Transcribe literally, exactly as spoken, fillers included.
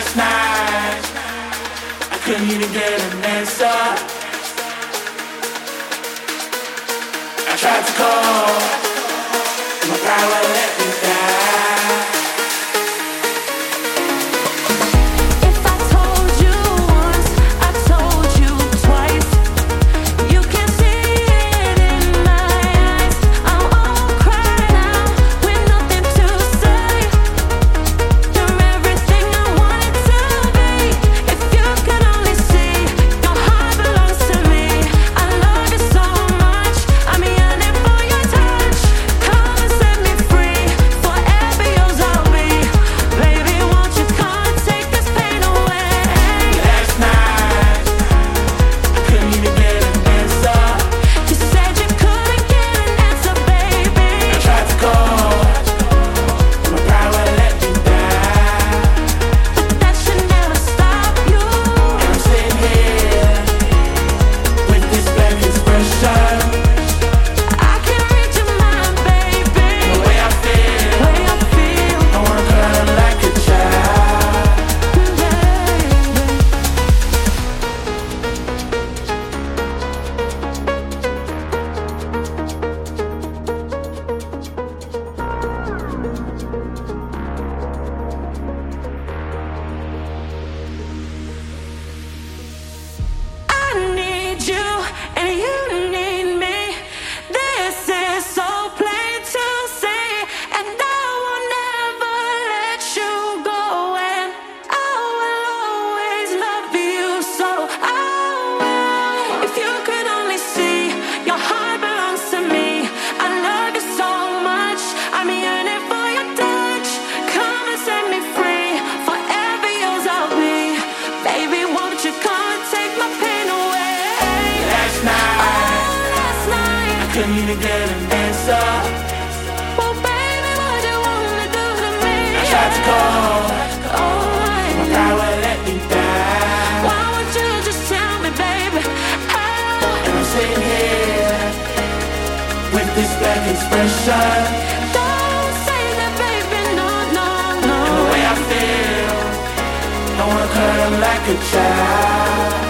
Last night, I couldn't even get an answer. I tried to call, my power let me down. If I told you once, I told you twice. You can see it in my eyes. I'm all cried out with nothing to say. You're everything I wanted to be. If you could only see, your heart belongs to me. I love you so much, I'm yearning for your touch. Come and set me free, forever yours I'll be. Baby, won't you come and take this pain away? Last night, I couldn't even get an answer. You said you couldn't get an answer, baby. I tried to call, my power let me down. But that should never stop you. And I'm sitting here with this blank expression. I can read your mind, baby. The way I feel, Way I feel, I wanna cry like a child. I need you and you need me. This is so plain to see, and I will never let you go. And I will always love you, so I will. If you could only see, your heart belongs to me. I love you so much, I'm yearning for your touch. Come and set me free, forever yours I'll be. Baby, won't you come and take my pain away? Last night, Oh, last night, I couldn't even get an answer. well, baby, what you wanna do to me? I tried to call, Oh, my power let me down. why won't you just tell me, baby? Oh, And I'm sitting here with this blank expression. don't say that, baby, no, no, no. And the way I feel, I wanna curl like a child.